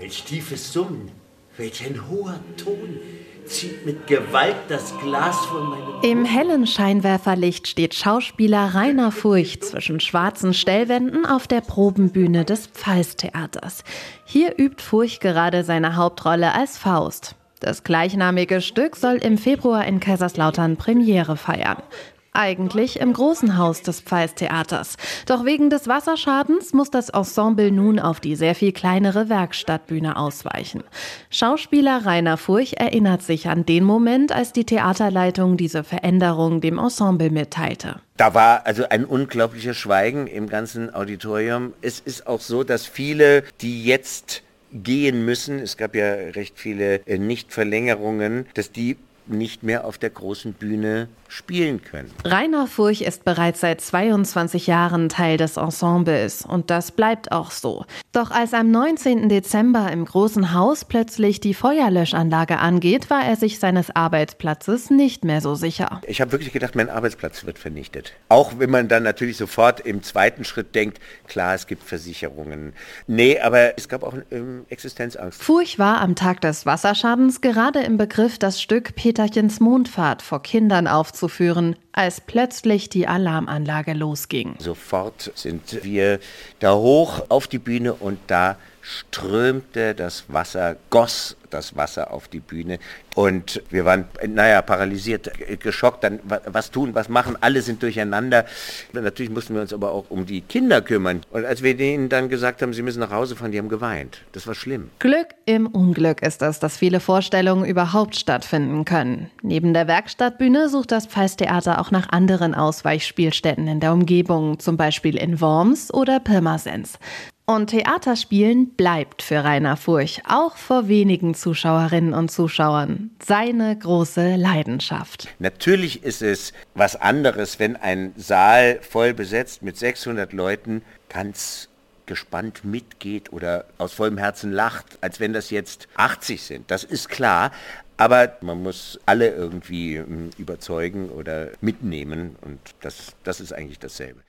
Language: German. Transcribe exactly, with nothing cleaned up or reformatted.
Welch tiefes Summen, welch ein hoher Ton zieht mit Gewalt das Glas von meinem... Im hellen Scheinwerferlicht steht Schauspieler Rainer Furch zwischen schwarzen Stellwänden auf der Probenbühne des Pfalz-Theaters. Hier übt Furch gerade seine Hauptrolle als Faust. Das gleichnamige Stück soll im Februar in Kaiserslautern Premiere feiern. Eigentlich im großen Haus des Pfalz-Theaters. Doch wegen des Wasserschadens muss das Ensemble nun auf die sehr viel kleinere Werkstattbühne ausweichen. Schauspieler Rainer Furch erinnert sich an den Moment, als die Theaterleitung diese Veränderung dem Ensemble mitteilte. Da war also ein unglaubliches Schweigen im ganzen Auditorium. Es ist auch so, dass viele, die jetzt gehen müssen, es gab ja recht viele Nichtverlängerungen, dass die nicht mehr auf der großen Bühne spielen können. Rainer Furch ist bereits seit zweiundzwanzig Jahren Teil des Ensembles und das bleibt auch so. Doch als am neunzehnten Dezember im großen Haus plötzlich die Feuerlöschanlage angeht, war er sich seines Arbeitsplatzes nicht mehr so sicher. Ich habe wirklich gedacht, mein Arbeitsplatz wird vernichtet. Auch wenn man dann natürlich sofort im zweiten Schritt denkt, klar, es gibt Versicherungen. Nee, aber es gab auch ähm, Existenzangst. Furch war am Tag des Wasserschadens gerade im Begriff, das Stück Peterchens Mondfahrt vor Kindern aufzuführen, als plötzlich die Alarmanlage losging. Sofort sind wir da hoch auf die Bühne und da strömte das Wasser, goss das Wasser auf die Bühne und wir waren, naja, paralysiert, geschockt, dann was tun, was machen, alle sind durcheinander. Natürlich mussten wir uns aber auch um die Kinder kümmern und als wir denen dann gesagt haben, sie müssen nach Hause fahren, die haben geweint. Das war schlimm. Glück im Unglück ist es, dass viele Vorstellungen überhaupt stattfinden können. Neben der Werkstattbühne sucht das Pfalz-Theater auch nach anderen Ausweichspielstätten in der Umgebung, zum Beispiel in Worms oder Pirmasens. Und Theaterspielen bleibt für Rainer Furch, auch vor wenigen Zuschauerinnen und Zuschauern, seine große Leidenschaft. Natürlich ist es was anderes, wenn ein Saal voll besetzt mit sechshundert Leuten ganz gespannt mitgeht oder aus vollem Herzen lacht, als wenn das jetzt achtzig sind. Das ist klar, aber man muss alle irgendwie überzeugen oder mitnehmen und das, das ist eigentlich dasselbe.